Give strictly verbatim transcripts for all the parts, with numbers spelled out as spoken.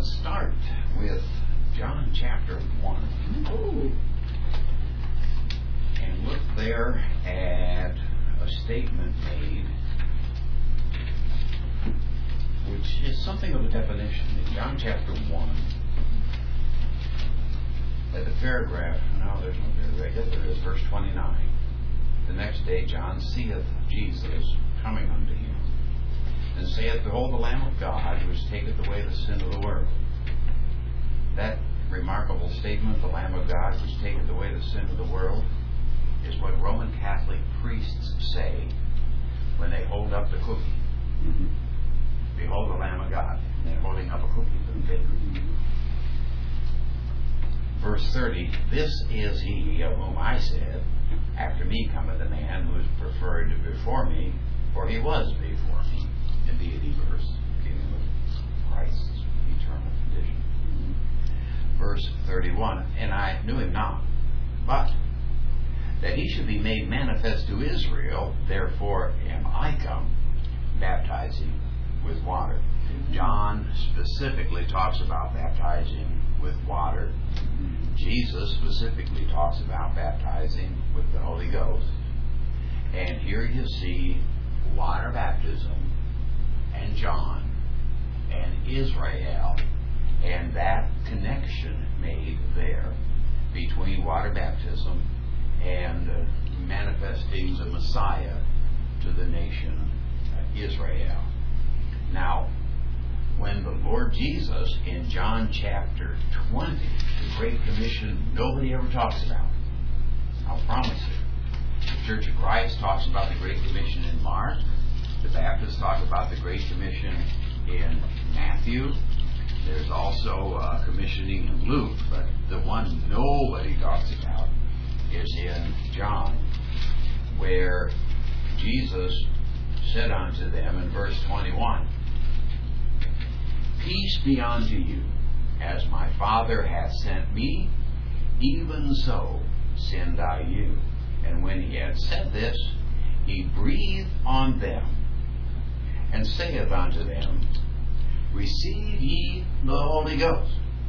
let's start with John chapter one. Ooh. And look there at a statement made, which is something of a definition. In John chapter one, at the paragraph, no, there's no paragraph, yes there is, verse twenty-nine. The next day John seeth Jesus coming unto him, and saith, Behold the Lamb of God, which taketh away the sin of the world. That remarkable statement, the Lamb of God, which taketh away the sin of the world, is what Roman Catholic priests say when they hold up the cookie. Mm-hmm. Behold the Lamb of God. And they're holding up a cookie to the baker. Verse thirty, This is he of whom I said, After me cometh a man who is preferred before me, for he was before me. In deity verse, dealing with Christ's eternal condition. Mm-hmm. Verse thirty-one, And I knew him not, but that he should be made manifest to Israel, therefore am I come, baptizing with water. John specifically talks about baptizing with water. Jesus specifically talks about baptizing with the Holy Ghost. And here you see water baptism and John and Israel and that connection made there between water baptism and uh, manifesting the Messiah to the nation uh, Israel. Now, when the Lord Jesus in John chapter twenty, the Great Commission nobody ever talks about, I'll promise you. The Church of Christ talks about the Great Commission in Mark. The Baptists talk about the Great Commission in Matthew. There's also uh, commissioning in Luke, but the one nobody talks about is in John, where Jesus said unto them in verse twenty-one, Peace be unto you, as my Father hath sent me, even so send I you. And when he had said this, he breathed on them, and saith unto them, Receive ye the Holy Ghost.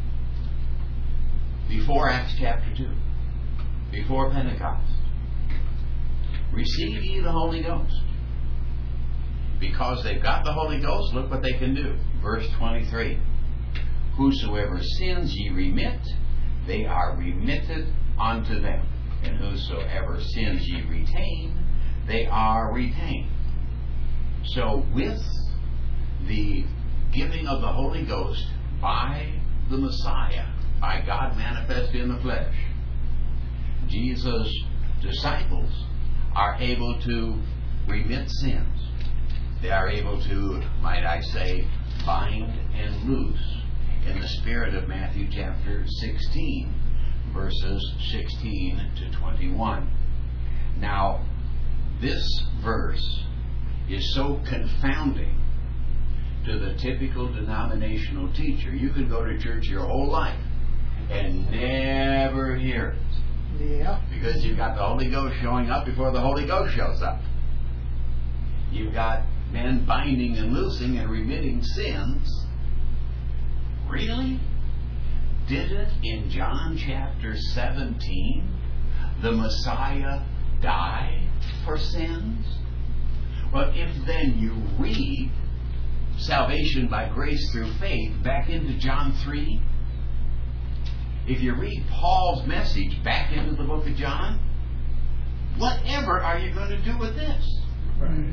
Before Acts chapter two. Before Pentecost. Receive ye the Holy Ghost. Because they've got the Holy Ghost, look what they can do. Verse twenty-three. Whosoever sins ye remit, they are remitted unto them. And whosoever sins ye retain, they are retained. So with the giving of the Holy Ghost by the Messiah, by God manifest in the flesh, Jesus' disciples are able to remit sins. They are able to, might I say, bind and loose in the spirit of Matthew chapter sixteen, verses sixteen to twenty-one. Now, this verse is so confounding to the typical denominational teacher. You could go to church your whole life and never hear it. Yeah. Because you've got the Holy Ghost showing up before the Holy Ghost shows up. You've got men binding and loosing and remitting sins. Really? Didn't in John chapter seventeen the Messiah die for sins? Well, if then you read salvation by grace through faith back into John three, if you read Paul's message back into the book of John, whatever are you going to do with this? Right.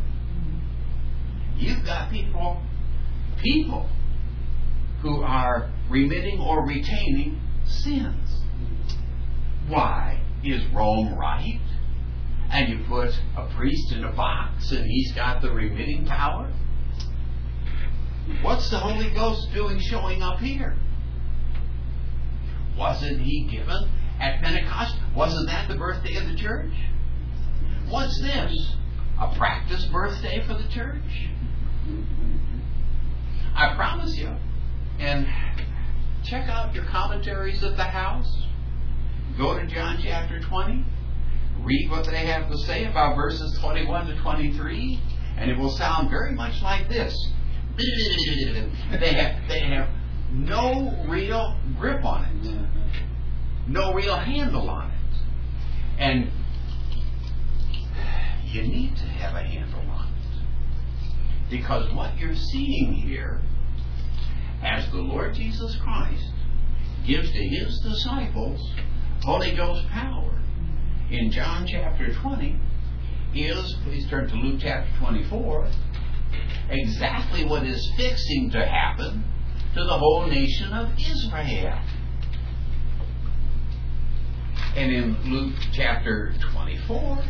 You've got people, people who are remitting or retaining sins. Why? Is Rome right? And you put a priest in a box and he's got the remitting power? What's the Holy Ghost doing showing up here? Wasn't he given at Pentecost? Wasn't that the birthday of the church? What's this? A practice birthday for the church? I promise you. And check out your commentaries at the house. Go to John chapter twenty. Read what they have to say about verses twenty-one to twenty-three. And it will sound very much like this. They have, they have no real grip on it. No real handle on it. And you need to have a handle on it. Because what you're seeing here, as the Lord Jesus Christ gives to His disciples Holy Ghost power in John chapter twenty, is, please turn to Luke chapter twenty-four, exactly what is fixing to happen to the whole nation of Israel. And in Luke chapter twenty-four,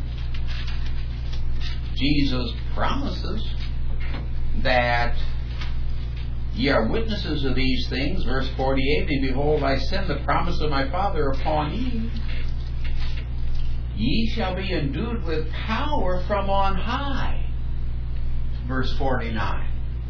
Jesus promises that ye are witnesses of these things, verse forty-eight, and behold, I send the promise of my Father upon ye. Ye shall be endued with power from on high. Verse forty-nine.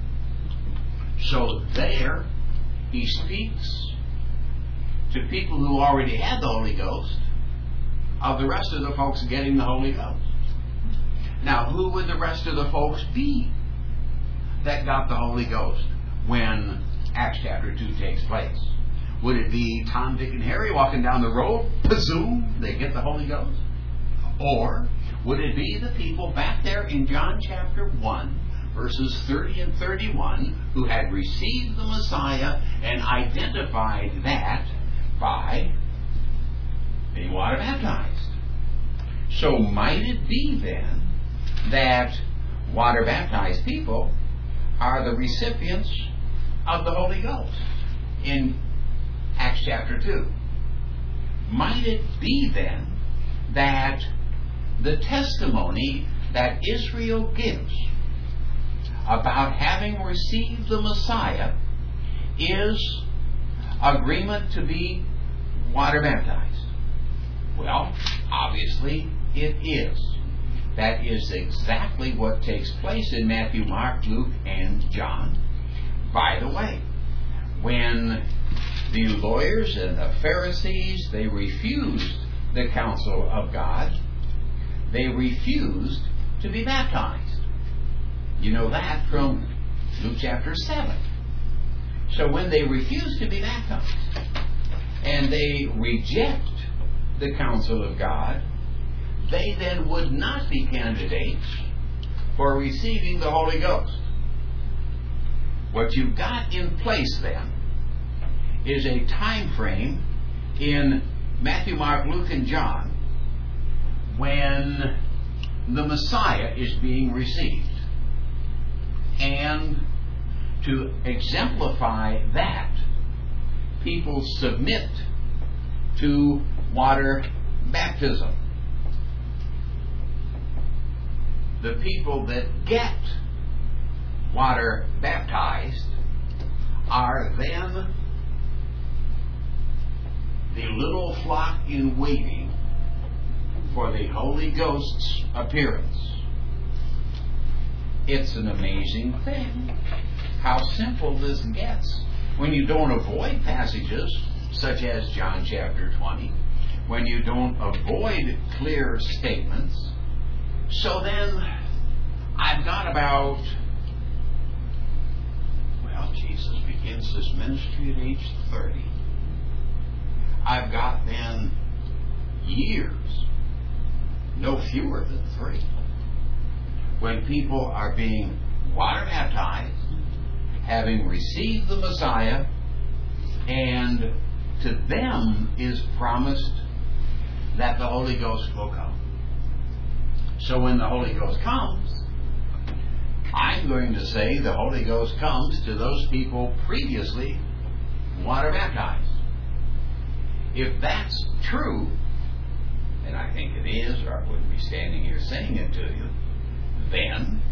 So there, he speaks to people who already had the Holy Ghost of the rest of the folks getting the Holy Ghost. Now, who would the rest of the folks be that got the Holy Ghost when Acts chapter two takes place? Would it be Tom, Dick, and Harry walking down the road? Presume they get the Holy Ghost? Or would it be the people back there in John chapter one, verses thirty and thirty-one, who had received the Messiah and identified that by being water baptized? So might it be then that water baptized people are the recipients of the Holy Ghost in Acts chapter two? Might it be then that the testimony that Israel gives about having received the Messiah is agreement to be water baptized? Well, obviously it is. That is exactly what takes place in Matthew, Mark, Luke, and John. By the way, when the lawyers and the Pharisees, they refused the counsel of God, they refused to be baptized. You know that from Luke chapter seven. So when they refuse to be baptized and they reject the counsel of God, they then would not be candidates for receiving the Holy Ghost. What you've got in place then is a time frame in Matthew, Mark, Luke, and John when the Messiah is being received. And to exemplify that, people submit to water baptism. The people that get water baptized are then the little flock in waiting for the Holy Ghost's appearance. It's an amazing thing how simple this gets when you don't avoid passages such as John chapter twenty, when you don't avoid clear statements. So then I've got about, well, Jesus begins this ministry at age thirty. I've got then years, no fewer than three, when people are being water baptized, having received the Messiah, and to them is promised that the Holy Ghost will come. So when the Holy Ghost comes, I'm going to say the Holy Ghost comes to those people previously water baptized. If that's true, and I think it is, or I wouldn't be standing here saying it to you, then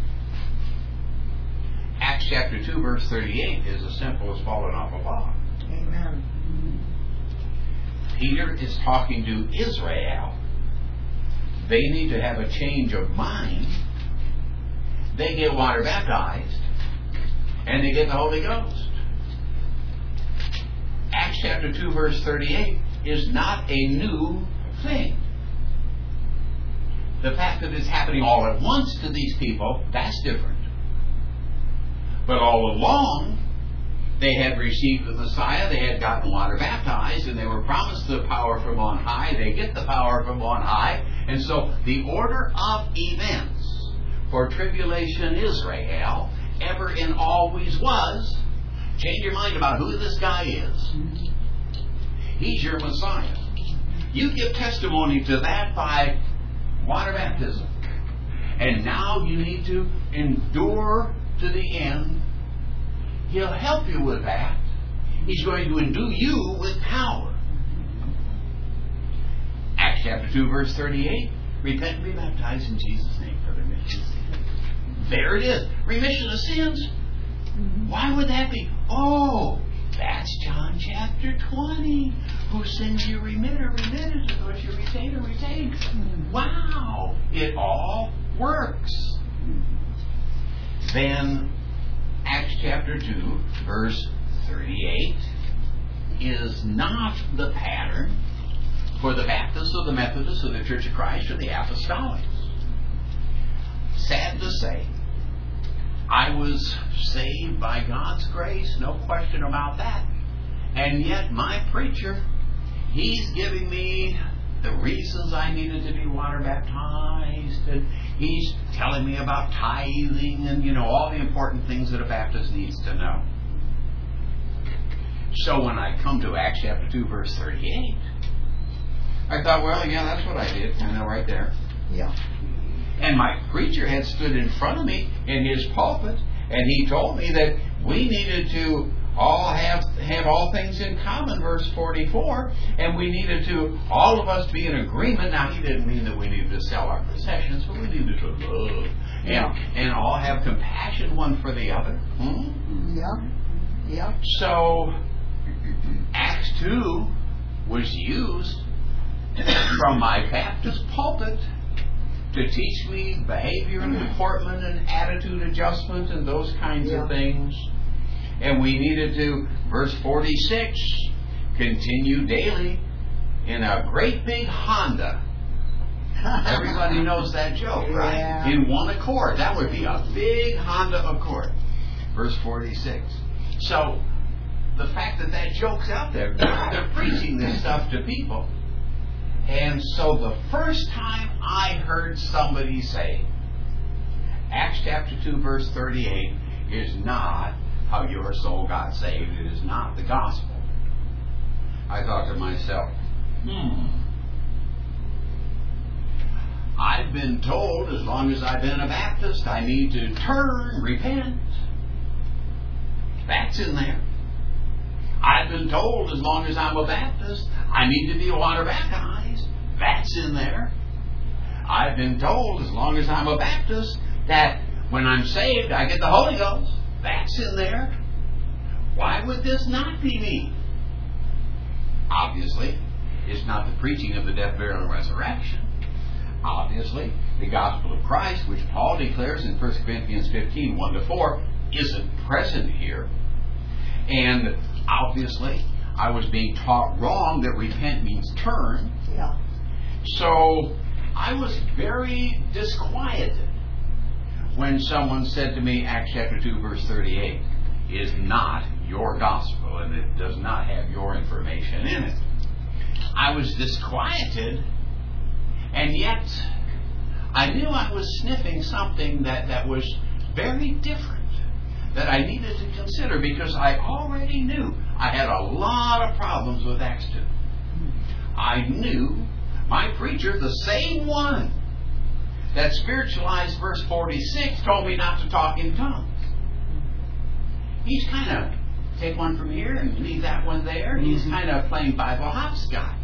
Acts chapter two, verse thirty-eight is as simple as falling off a log. Amen. Peter is talking to Israel. They need to have a change of mind. They get water baptized, and they get the Holy Ghost. Acts chapter two, verse thirty-eight is not a new thing. The fact that it's happening all at once to these people, that's different. But all along, they had received the Messiah, they had gotten water baptized, and they were promised the power from on high. They get the power from on high. And so the order of events for tribulation Israel ever and always was, change your mind about who this guy is. He's your Messiah. You give testimony to that by water baptism. And now you need to endure to the end. He'll help you with that. He's going to endue you with power. Acts chapter two, verse thirty-eight. Repent and be baptized in Jesus' name for the remission of sins. There it is. Remission of sins. Why would that be? Oh, that's John chapter twenty. Who sins you remit or remitted, and those you retain or retained. Wow. It all works. Then Acts chapter two, verse thirty-eight, is not the pattern for the Baptists or the Methodists or the Church of Christ or the Apostolics. Sad to say, I was saved by God's grace, no question about that. And yet my preacher, he's giving me the reasons I needed to be water baptized, and he's telling me about tithing and, you know, all the important things that a Baptist needs to know. So when I come to Acts chapter two, verse thirty-eight, I thought, well, yeah, that's what I did, kind of right there. Yeah. And my preacher had stood in front of me in his pulpit, and he told me that we needed to all have have all things in common, verse forty-four, and we needed to, all of us, be in agreement. Now, he didn't mean that we needed to sell our possessions, but we needed to love and, Yeah. and all have compassion one for the other. Hmm? Yeah. Yeah. So, Acts two was used from my Baptist pulpit to teach me behavior and deportment and attitude adjustment and those kinds Yeah. of things. And we needed to, verse forty-six, continue daily in a great big Honda. Everybody knows that joke, right? Yeah. In one accord. That would be a big Honda Accord. Verse forty-six. So, the fact that that joke's out there, they're preaching this stuff to people. And so the first time I heard somebody say, Acts chapter two, verse thirty-eight is not how your soul got saved. It is not the gospel. I thought to myself, hmm. I've been told as long as I've been a Baptist, I need to turn, repent. That's in there. I've been told as long as I'm a Baptist, I need to be water baptized. That's in there. I've been told as long as I'm a Baptist that when I'm saved, I get the Holy Ghost. That's in there. Why would this not be me? Obviously, it's not the preaching of the death, burial, and resurrection. Obviously, the gospel of Christ, which Paul declares in First Corinthians fifteen, one to four, isn't present here. And obviously, I was being taught wrong that repent means turn. Yeah. So I was very disquieted when someone said to me, Acts chapter two, verse thirty-eight is not your gospel and it does not have your information in it. I was disquieted, and yet I knew I was sniffing something that, that was very different, that I needed to consider, because I already knew I had a lot of problems with Acts two. I knew my preacher, the same one that spiritualized verse forty-six, told me not to talk in tongues. He's kind of take one from here and leave that one there. He's kind of playing Bible hopscotch.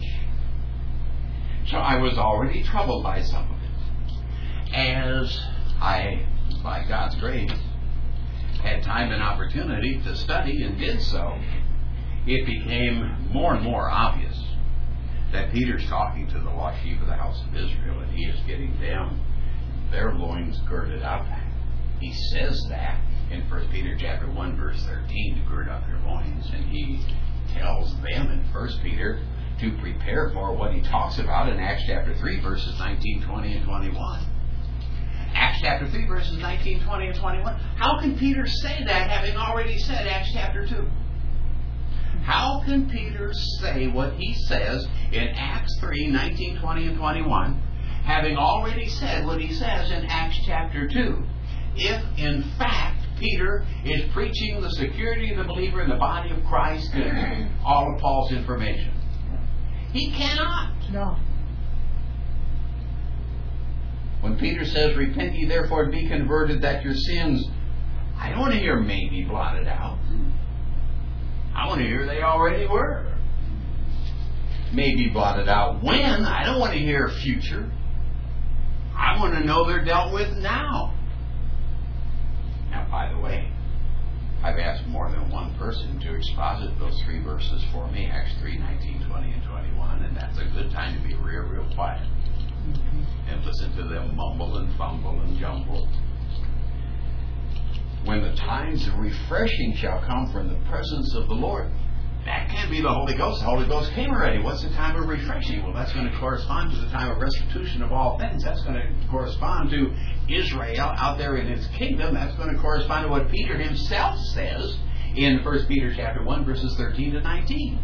So I was already troubled by some of it. As I, by God's grace, had time and opportunity to study and did so, it became more and more obvious that Peter's talking to the lost sheep of the house of Israel, and he is getting them their loins girded up. He says that in First Peter chapter one, verse thirteen, to gird up your loins, and he tells them in First Peter to prepare for what he talks about in Acts chapter three, verses nineteen, twenty, and twenty-one. Acts chapter three, verses nineteen, twenty, and twenty-one. How can Peter say that having already said Acts chapter two? How can Peter say what he says in Acts three, nineteen, twenty, and twenty-one, having already said what he says in Acts chapter two, if in fact Peter is preaching the security of the believer in the body of Christ and all of Paul's information? He cannot. No. When Peter says, repent ye therefore and be converted that your sins, I don't want to hear may be blotted out. I want to hear they already were. May be blotted out when? I don't want to hear future. I want to know they're dealt with now. Now, by the way, I've asked more than one person to exposit those three verses for me, Acts three, nineteen, twenty, and twenty-one, and that's a good time to be real, real quiet. Mm-hmm. And listen to them mumble and fumble and jumble. When the times of refreshing shall come from the presence of the Lord, that can't be the Holy Ghost. The Holy Ghost came already. What's the time of refreshing? Well, that's going to correspond to the time of restitution of all things. That's going to correspond to Israel out there in His kingdom. That's going to correspond to what Peter himself says in First Peter chapter one, verses thirteen to nineteen.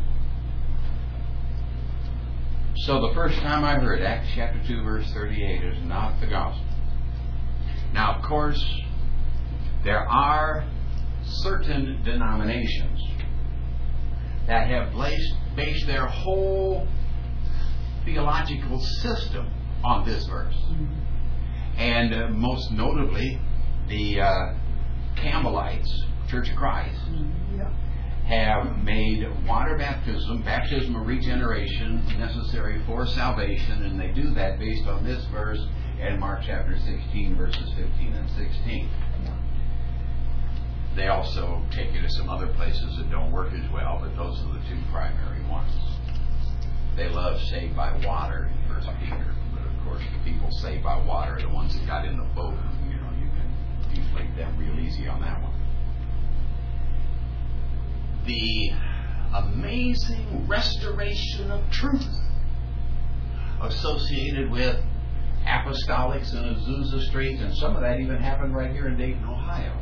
So the first time I heard Acts chapter two, verse thirty-eight is not the gospel. Now, of course, there are certain denominations that have based, based their whole theological system on this verse. Mm-hmm. And uh, most notably, the uh, Campbellites, Church of Christ, mm-hmm. yeah. have made water baptism, baptism of regeneration, necessary for salvation, and they do that based on this verse and Mark chapter sixteen, verses fifteen and sixteen. Yeah. They also take you to some other places that don't work as well, but those are the two primary ones. They love saved by water in First Peter, but of course the people saved by water are the ones that got in the boat. You know, you can deflate them real easy on that one. The amazing restoration of truth associated with apostolics in Azusa Street, and some of that even happened right here in Dayton, Ohio.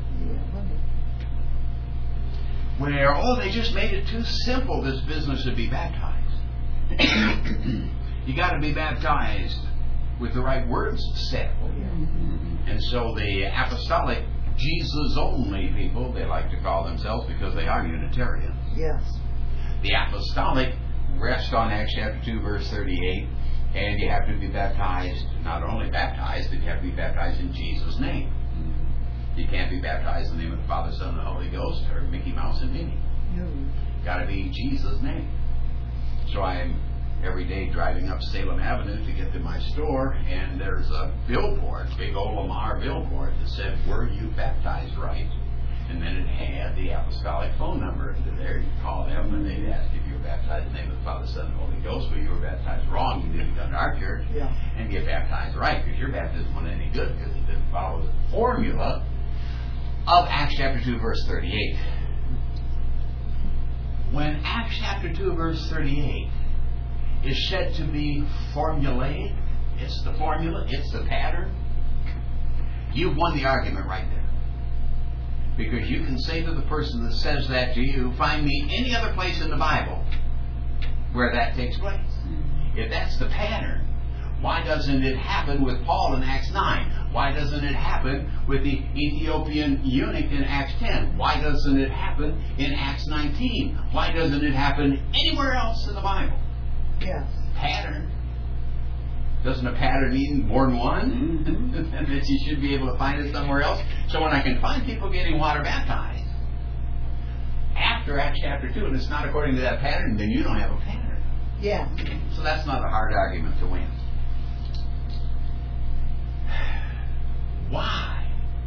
Where, oh, they just made it too simple, this business to be baptized. You got to be baptized with the right words said. And so the apostolic Jesus-only people, they like to call themselves because they are Unitarians. Yes. The apostolic rest on Acts chapter two, verse thirty-eight, and you have to be baptized, not only baptized, but you have to be baptized in Jesus' name. You can't be baptized in the name of the Father, Son, and the Holy Ghost, or Mickey Mouse and Minnie. No. Got to be Jesus' name. So I am every day driving up Salem Avenue to get to my store, and there's a billboard, big old Lamar billboard, that said, "Were you baptized right?" And then it had the apostolic phone number under there. You call them, and they'd ask if you were baptized in the name of the Father, Son, and Holy Ghost. Well, you were baptized wrong. You didn't come to our church yeah. and get baptized right, because your baptism wasn't any good because it didn't follow the formula of Acts chapter two, verse thirty-eight. When Acts chapter two, verse thirty-eight is said to be formulaic, it's the formula, it's the pattern, you've won the argument right there. Because you can say to the person that says that to you, find me any other place in the Bible where that takes place. If that's the pattern, why doesn't it happen with Paul in Acts nine? Why doesn't it happen with the Ethiopian eunuch in Acts ten? Why doesn't it happen in Acts nineteen? Why doesn't it happen anywhere else in the Bible? Yes. Pattern. Doesn't a pattern mean more than one? Mm-hmm. And that you should be able to find it somewhere else? So when I can find people getting water baptized after Acts chapter two, and it's not according to that pattern, then you don't have a pattern. Yeah. So that's not a hard argument to win. Why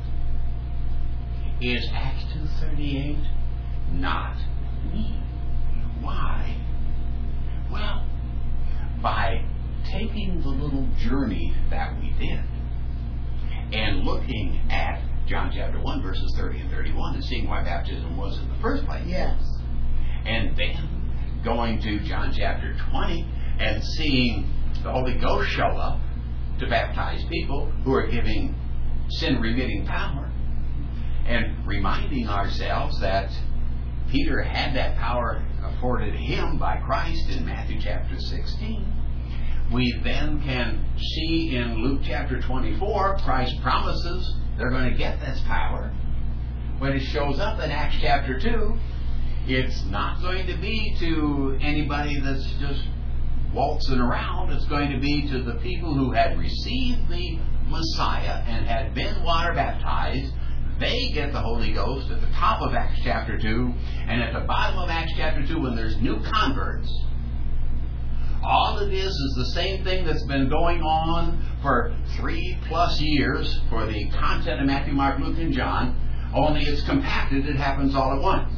is Acts two thirty-eight not me? Why? Well, by taking the little journey that we did and looking at John chapter one, verses thirty and thirty-one, and seeing why baptism was in the first place. Yes. And then going to John chapter twenty and seeing the Holy Ghost show up to baptize people who are giving sin-remitting power, and reminding ourselves that Peter had that power afforded him by Christ in Matthew chapter sixteen. We then can see in Luke chapter twenty-four, Christ promises they're going to get this power. When it shows up in Acts chapter two, it's not going to be to anybody that's just waltzing around. It's going to be to the people who had received the Messiah and had been water baptized. They get the Holy Ghost at the top of Acts chapter two, and at the bottom of Acts chapter two, when there's new converts, all it is is the same thing that's been going on for three plus years for the content of Matthew, Mark, Luke, and John, only it's compacted. It happens all at once.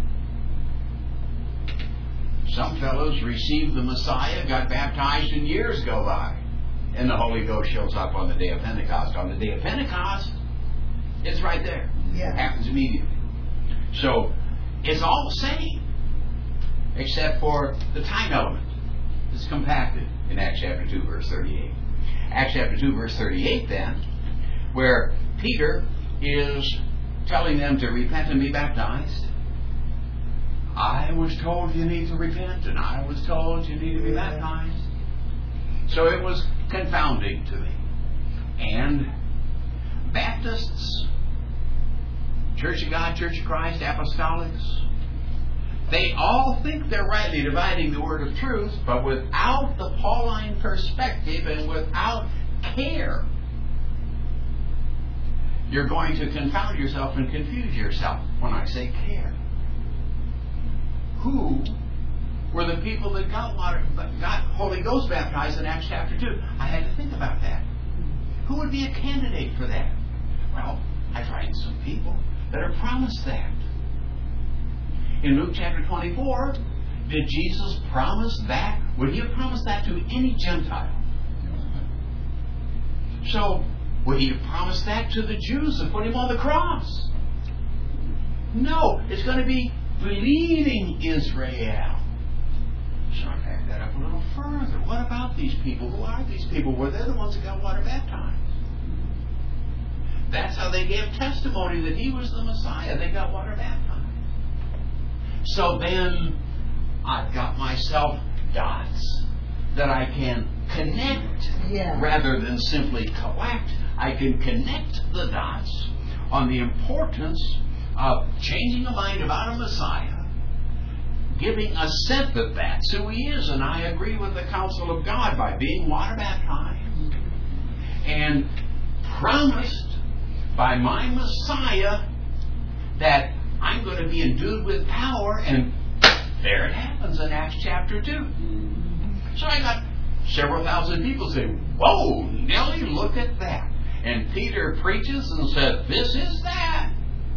Some fellows received the Messiah, got baptized, and years go by, and the Holy Ghost shows up on the day of Pentecost. On the day of Pentecost, it's right there. Yeah. It happens immediately. So it's all the same, except for the time element. It's compacted in Acts chapter two, verse thirty-eight. Acts chapter two, verse thirty-eight, then, where Peter is telling them to repent and be baptized. I was told you need to repent, and I was told you need to be baptized. So it was confounding to me. And Baptists, Church of God, Church of Christ, Apostolics, they all think they're rightly dividing the word of truth, but without the Pauline perspective and without care, you're going to confound yourself and confuse yourself when I say care. Who were the people that got water, got Holy Ghost baptized in Acts chapter two? I had to think about that. Who would be a candidate for that? Well, I find some people that are promised that. In Luke chapter twenty-four, did Jesus promise that? Would he have promised that to any Gentile? So, would he have promised that to the Jews that put him on the cross? No, it's going to be believing Israel. So I back that up a little further. What about these people? Who are these people? Well, they're the ones that got water baptized. That's how they gave testimony that he was the Messiah. They got water baptized. So then I've got myself dots that I can connect Yeah. rather than simply collect. I can connect the dots on the importance of changing a mind about a Messiah, giving assent that that's who he is, and I agree with the counsel of God by being water baptized, and promised by my Messiah that I'm going to be endued with power, and there it happens in Acts chapter two. So I got several thousand people saying, whoa, Nellie, look at that. And Peter preaches and says, this is that.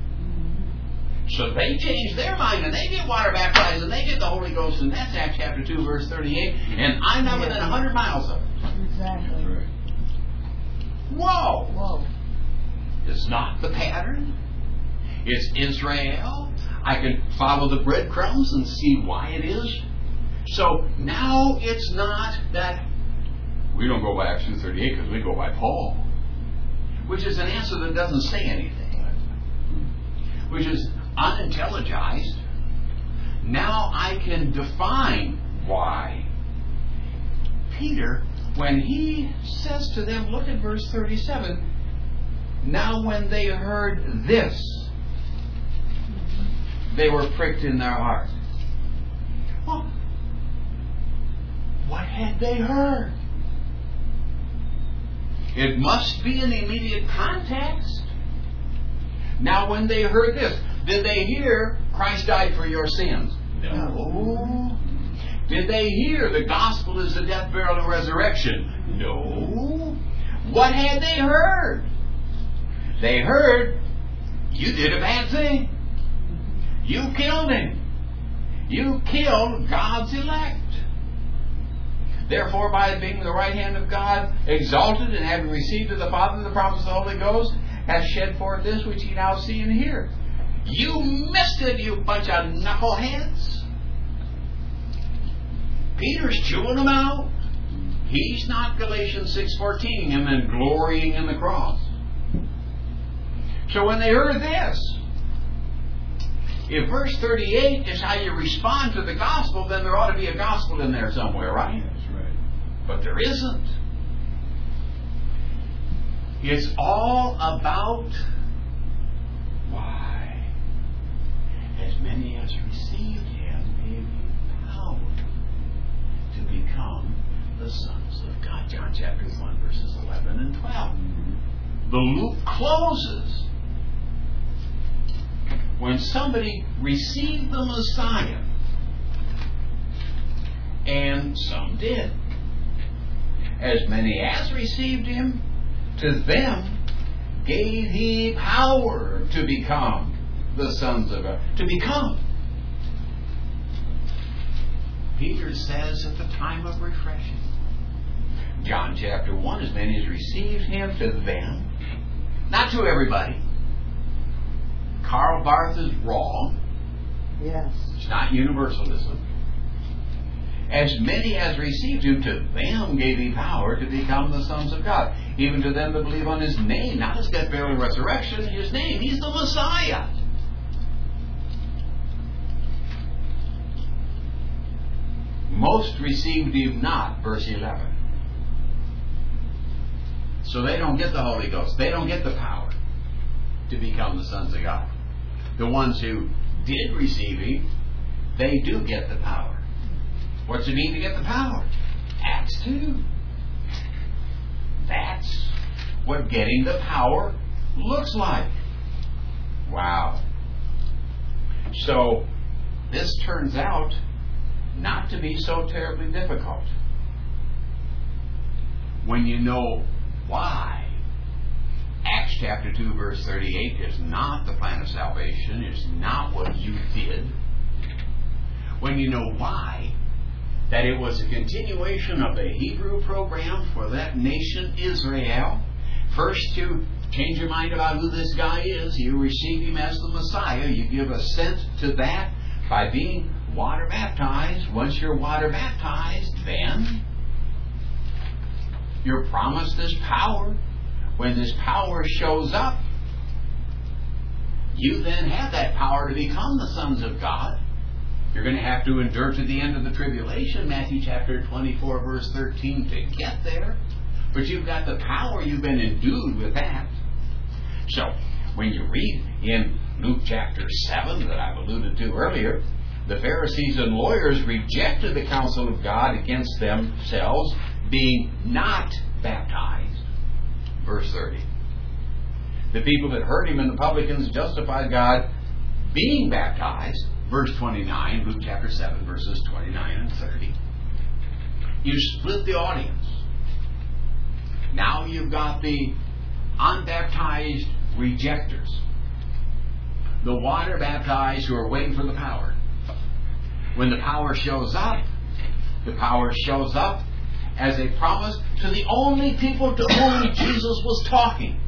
So they change their mind and they get water baptized and they get the Holy Ghost, and that's Acts chapter two, verse thirty-eight, and I'm not within a hundred miles of it. Exactly. Right. Whoa! Whoa. It's not the pattern. It's Israel. I can follow the breadcrumbs and see why it is. So now it's not that we don't go by Acts two thirty-eight because we go by Paul, which is an answer that doesn't say anything, which is unintelligized. Now I can define why. Peter, when he says to them, look at verse thirty-seven, now when they heard this, they were pricked in their heart. Well, what had they heard? It must be in the immediate context. Now when they heard this, did they hear Christ died for your sins? No. Did they hear the gospel is the death, burial, and resurrection? No. What had they heard? They heard, you did a bad thing. You killed him. You killed God's elect. Therefore, by being the right hand of God, exalted and having received of the Father the promise of the Holy Ghost, hath shed forth this which ye now see and hear. You missed it, you bunch of knuckleheads. Peter's chewing them out. He's not Galatians six fourteen and then glorying in the cross. So when they heard this, if verse thirty-eight is how you respond to the gospel, then there ought to be a gospel in there somewhere, right? That's right. But there isn't. It's all about why. As many as received him gave him power to become the sons of God. John chapter one, verses eleven and twelve. Mm-hmm. The loop closes when somebody received the Messiah, and some did. As many as received him, to them gave he power to become the sons of God. To become. Peter says at the time of refreshing. John chapter one, as many as received him, to them. Not to everybody. Karl Barth is wrong. Yes. It's not universalism. As many as received him, to them gave he power to become the sons of God. Even to them that believe on his name, not his death, burial, and resurrection, his name. He's the Messiah. Most received him not, verse eleven. So they don't get the Holy Ghost. They don't get the power to become the sons of God. The ones who did receive him, they do get the power. What's it mean to get the power? Acts two. That's what getting the power looks like. Wow. So, this turns out not to be so terribly difficult. When you know why. Acts chapter two, verse thirty-eight is not the plan of salvation. It's not what you did. When you know why, that it was a continuation of the Hebrew program for that nation Israel. First, you change your mind about who this guy is. You receive him as the Messiah. You give assent to that by being water baptized. Once you're water baptized, then you're promised this power. When this power shows up, you then have that power to become the sons of God. You're going to have to endure to the end of the tribulation, Matthew chapter twenty-four, verse thirteen, to get there. But you've got the power. You've been endued with that. So, when you read in Luke chapter seven, that I've alluded to earlier, the Pharisees and lawyers rejected the counsel of God against themselves, being not baptized. Verse thirty. The people that heard him and the publicans justified God being baptized. Verse twenty-nine, Luke chapter seven, verses twenty-nine and thirty. You split the audience. Now you've got the unbaptized rejectors. The water baptized who are waiting for the power. When the power shows up, the power shows up as a promise to the only people to whom Jesus was talking.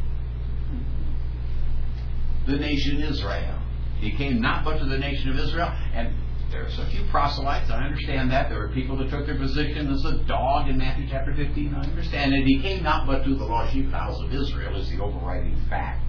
The nation Israel. He came not but to the nation of Israel. And there's a few proselytes, I understand that. There were people that took their position as a dog in Matthew chapter fifteen. I understand it. He came not but to the lost sheep of the house of Israel is the overriding fact.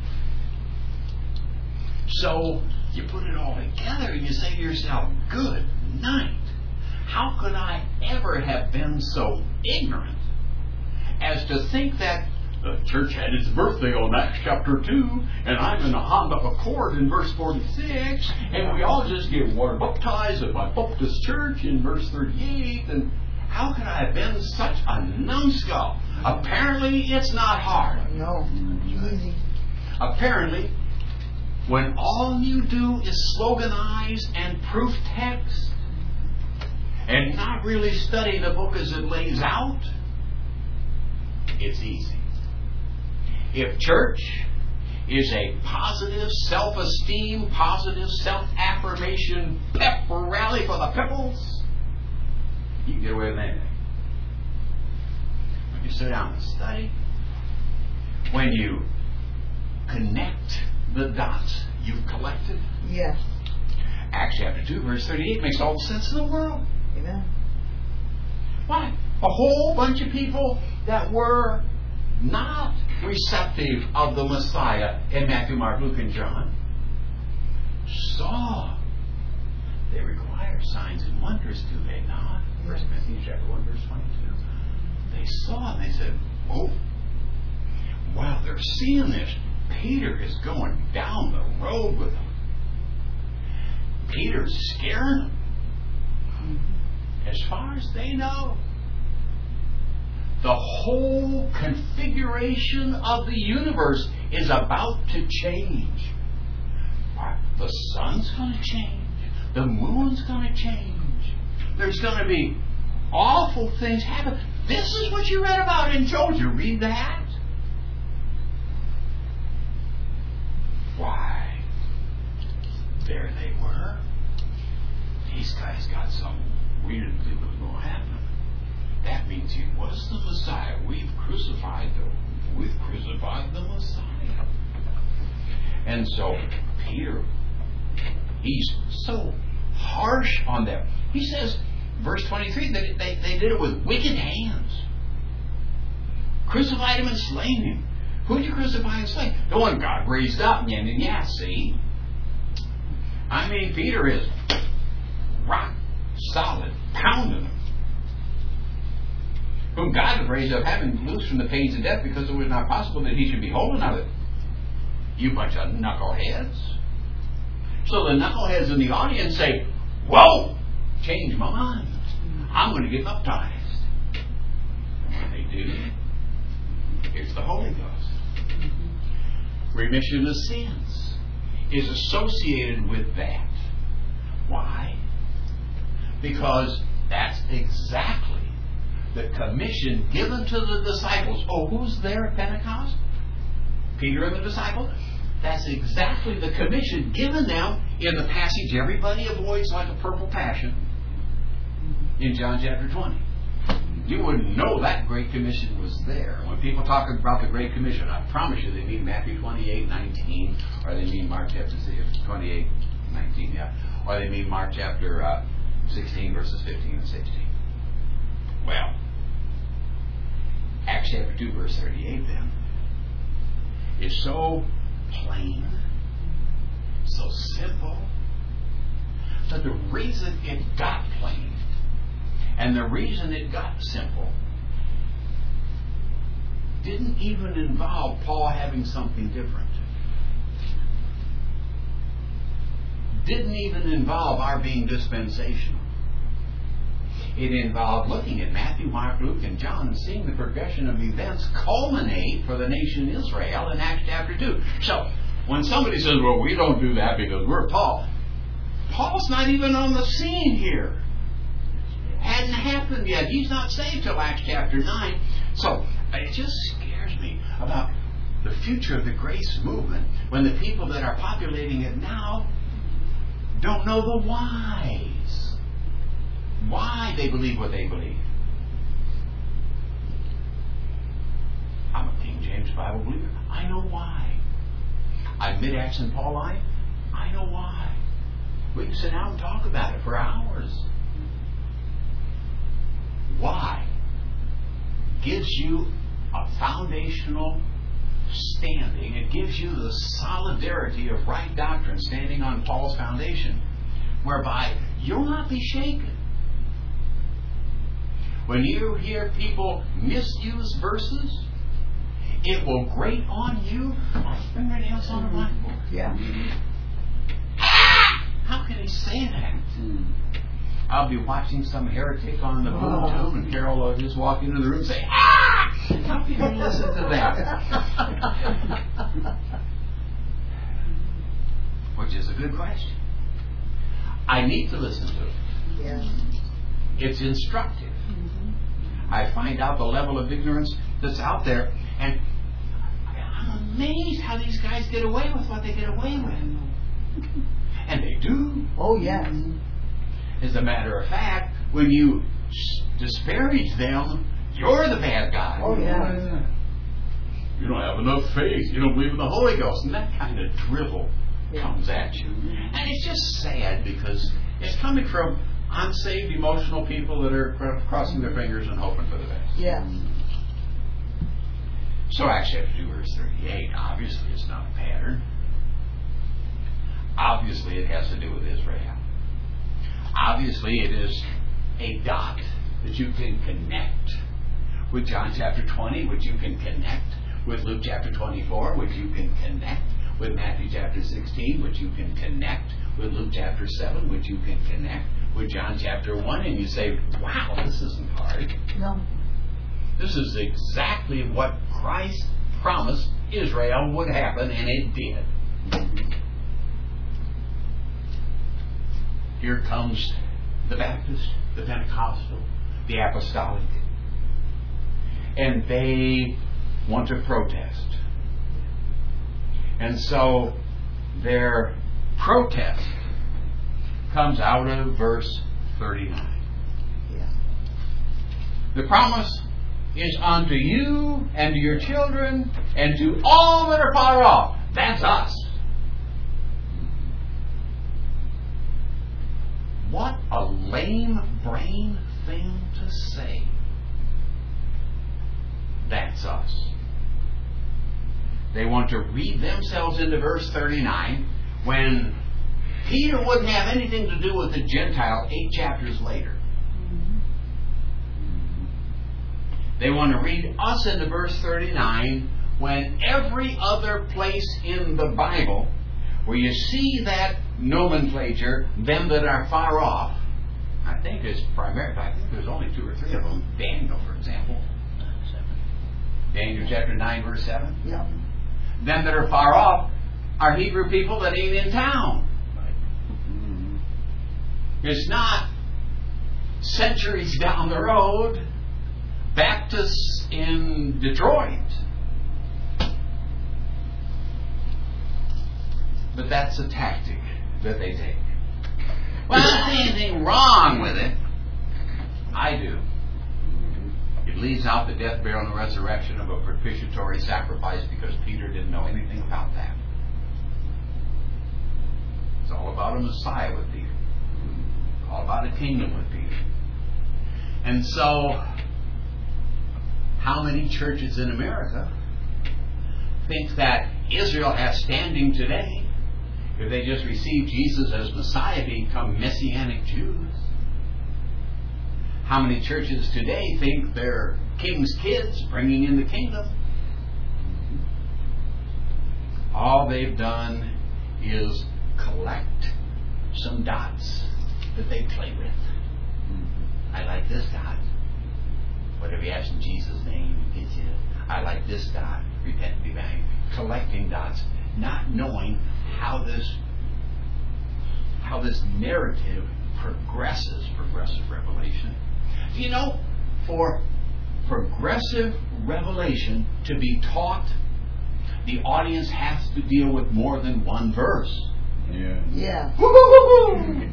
So you put it all together and you say to yourself, good night. How could I ever have been so ignorant as to think that the church had its birthday on Acts chapter two, and I'm in a Honda Accord in verse forty-six, and we all just get water baptized at my Baptist church in verse thirty-eight, and how could I have been such a numbskull? Apparently, it's not hard. No. Easy. Apparently, when all you do is sloganize and proof text, and not really study the book as it lays out, it's easy. If church is a positive self-esteem, positive self-affirmation pep rally for the pimples, you can get away with anything. When you sit down and study, when you connect the dots you've collected, Yes. Acts chapter two, verse thirty-eight makes all the sense in the world. Amen. Why? A whole bunch of people that were not receptive of the Messiah in Matthew, Mark, Luke, and John, saw. They require signs and wonders, do they not? First Corinthians chapter one, verse twenty-two. They saw and they said, "Oh, wow, they're seeing this. Peter is going down the road with them. Peter's scaring them." As far as they know, the whole configuration of the universe is about to change. The sun's going to change. The moon's going to change. There's going to be awful things happen. This is what you read about in Job. You read that? Why? There they were. These guys got some weird thing that was going to happen. That means he was the Messiah. We've crucified the we've crucified the Messiah. And so Peter, he's so harsh on them. He says, verse twenty-three, that they, they did it with wicked hands. Crucified him and slain him. Who did you crucify and slay? The one God raised up. Yeah, yeah, see? I mean, Peter is rock solid, pounding them. Whom God had raised up, having loosed from the pains of death, because it was not possible that he should be holding of it. You bunch of knuckleheads. So the knuckleheads in the audience say, "Whoa! Change my mind. I'm going to get baptized." And they do. It's the Holy Ghost. Remission of sins is associated with that. Why? Because that's exactly the commission given to the disciples. Oh, who's there at Pentecost? Peter and the disciples. That's exactly the commission given them in the passage everybody avoids like a purple passion in John chapter twenty. You wouldn't know that Great Commission was there. When people talk about the Great Commission, I promise you they mean Matthew twenty-eight nineteen, or they mean Mark chapter twenty-eight nineteen, yeah, or they mean Mark chapter uh, sixteen verses fifteen and sixteen. Well, Acts chapter two verse thirty-eight then is so plain, so simple, that the reason it got plain and the reason it got simple didn't even involve Paul having something different. Didn't even involve our being dispensational. It involved looking at Matthew, Mark, Luke, and John and seeing the progression of events culminate for the nation Israel in Acts chapter two. So, when somebody says, "Well, we don't do that because we're Paul," Paul's not even on the scene here. Hadn't happened yet. He's not saved till Acts chapter nine. So, it just scares me about the future of the grace movement when the people that are populating it now don't know the whys. Why they believe what they believe. I'm a King James Bible believer. I know why. I'm mid-Acts and Pauline. I know why. We can sit down and talk about it for hours. Why? Gives you a foundational standing. It gives you the solidarity of right doctrine standing on Paul's foundation, whereby you'll not be shaken. When you hear people misuse verses, it will grate on you like fingernails on a blackboard. Yeah. Ah! How can he say that? I'll be watching some heretic on the boom tube, and Carol will just walk into the room and say, "Ah! How can you listen to that?" Which is a good question. I need to listen to it. Yeah. It's instructive. I find out the level of ignorance that's out there, and I'm amazed how these guys get away with what they get away with. And they do. Oh, yes. As a matter of fact, when you disparage them, you're the bad guy. Oh, yeah. You don't have enough faith. You don't believe in the Holy Ghost. And that kind of drivel yeah. comes at you. And it's just sad because it's coming from unsaved, emotional people that are crossing their fingers and hoping for the best. Yes. So Acts chapter two, verse thirty-eight, obviously it's not a pattern. Obviously it has to do with Israel. Obviously it is a dot that you can connect with John chapter twenty, which you can connect with Luke chapter twenty-four, which you can connect with Matthew chapter sixteen, which you can connect with Luke chapter seven, which you can connect with John chapter one, and you say, wow, this isn't hard. No. This is exactly what Christ promised Israel would happen, and it did. Here comes the Baptist, the Pentecostal, the Apostolic, and they want to protest. And so their protest comes out of verse thirty-nine. Yeah. The promise is unto you and to your children and to all that are far off. That's us. What a lame brain thing to say. That's us. They want to read themselves into verse thirty-nine when Peter wouldn't have anything to do with the Gentile eight chapters later. They want to read us into verse thirty-nine when every other place in the Bible where you see that nomenclature, them that are far off, I think is primarily, I think there's only two or three of them. Daniel, for example. Daniel chapter nine, verse seven. Yeah. Them that are far off are Hebrew people that ain't in town. It's not centuries down the road, Baptists in Detroit. But that's a tactic that they take. Well, I don't see anything wrong with it. I do. It leaves out the death, burial, and resurrection of a propitiatory sacrifice because Peter didn't know anything about that. It's all about a Messiah with Peter. All about a kingdom with Peter. And so, how many churches in America think that Israel has standing today if they just receive Jesus as Messiah, become Messianic Jews? How many churches today think they're king's kids bringing in the kingdom? All they've done is collect some dots that they play with. I like this dot. Whatever you ask in Jesus' name, he gets you. I like this dot. Repent and be bang. Collecting dots, not knowing how this how this narrative progresses, progressive revelation. You know, for progressive revelation to be taught, the audience has to deal with more than one verse. Yeah. Yeah. Woo-hoo-hoo-hoo!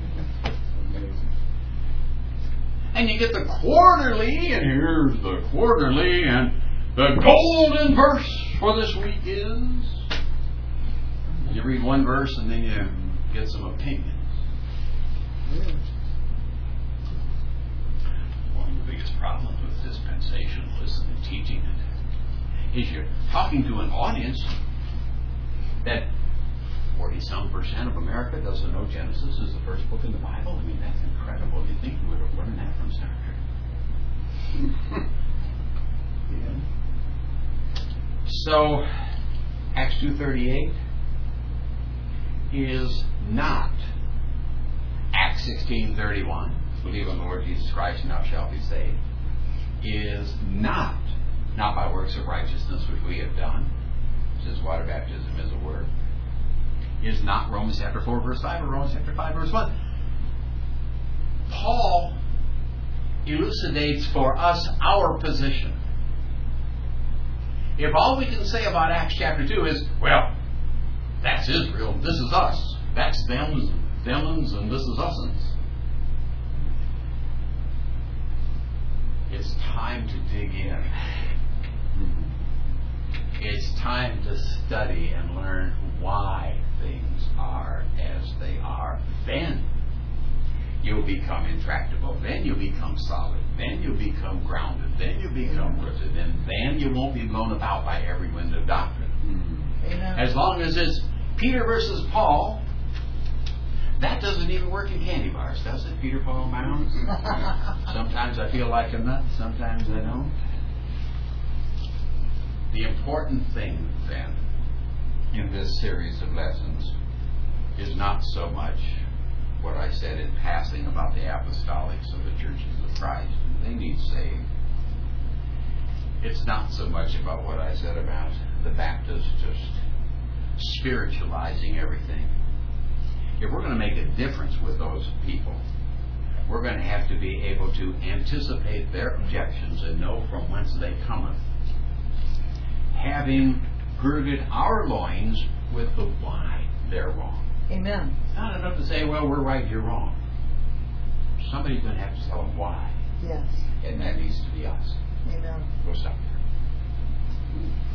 And you get the quarterly, and here's the quarterly, and the golden verse for this week is. You read one verse and then you get some opinions. One of the biggest problems with dispensationalism and teaching it is you're talking to an audience that forty some percent of America doesn't know Genesis is the first book in the Bible. I mean, that's incredible. You'd think you would have learned that from Star Trek. Yeah. So, Acts two thirty-eight is not Acts sixteen thirty-one. Believe on the Lord Jesus Christ and thou shalt be saved. Is not not by works of righteousness which we have done, since water baptism is a work. Is not Romans chapter four verse five or Romans chapter five verse one. Paul elucidates for us our position. If all we can say about Acts chapter two is, well, that's Israel, this is us. That's them, them's, and this is us'ns. It's time to dig in. It's time to study and learn why things are as they are. Then you'll become intractable. Then you'll become solid. Then you'll become grounded. Then you'll become rooted. And then you won't be blown about by every wind of doctrine. Amen. As long as it's Peter versus Paul, that doesn't even work in candy bars, does it? Peter, Paul, Mounds. Sometimes I feel like a nut. Sometimes I don't. The important thing, then, in this series of lessons is not so much what I said in passing about the apostolics of the churches of Christ. They need saved. It's not so much about what I said about the Baptists just spiritualizing everything. If we're going to make a difference with those people, we're going to have to be able to anticipate their objections and know from whence they cometh, having girded our loins with the why they're wrong. Amen. It's not enough to say, well, we're right, you're wrong. Somebody's going to have to tell them why. Yes. And that needs to be us. Amen. We'll stop there.